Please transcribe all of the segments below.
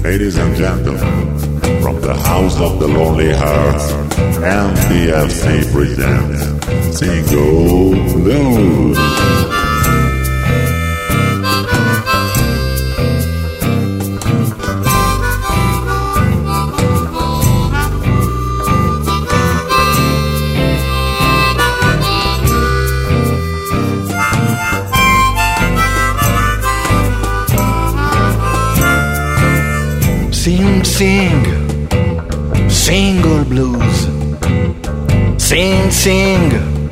Ladies and gentlemen, from the House of the Lonely Hearts, MPFC presents Single Blues. Sing, sing, single blues. Sing, sing,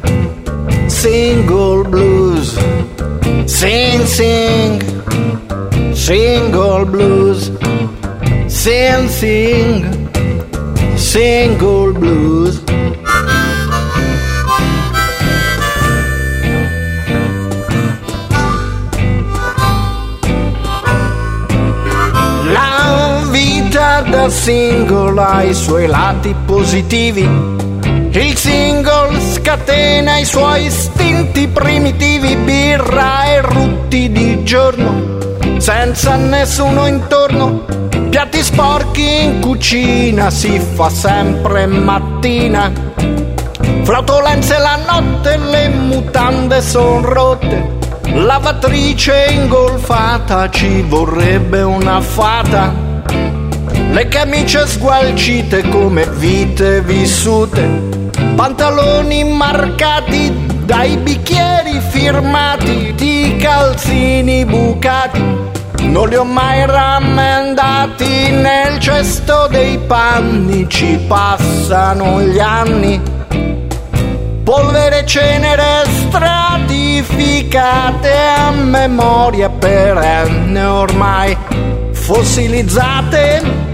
single blues. Sing, sing, single blues. Sing, sing, single blues. Da single ha i suoi lati positivi, il single scatena i suoi istinti primitivi, birra e rutti di giorno, senza nessuno intorno, piatti sporchi in cucina, si fa sempre mattina, flautolenze la notte, le mutande son rotte, lavatrice ingolfata, ci vorrebbe una fata. Le camicie sgualcite come vite vissute, pantaloni marcati dai bicchieri firmati, di calzini bucati, non li ho mai rammendati, nel cesto dei panni ci passano gli anni, polvere, cenere stratificate a memoria perenne ormai fossilizzate.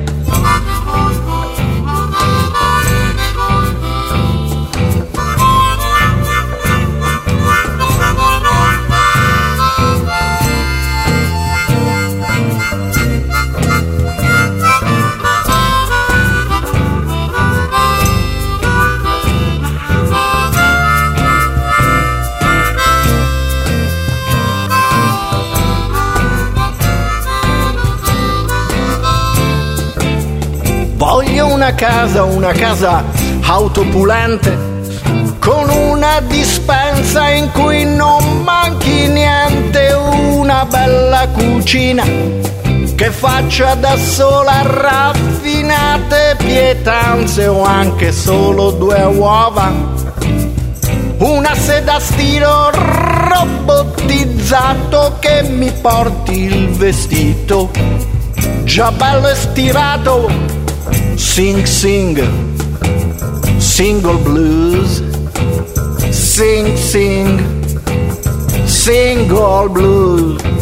Voglio una casa autopulente, con una dispensa in cui non manchi niente, una bella cucina che faccia da sola raffinate pietanze o anche solo 2 uova, una seda stiro robotizzato che mi porti il vestito già bello estirato. Sing, sing, single blues. Sing, sing, single blues.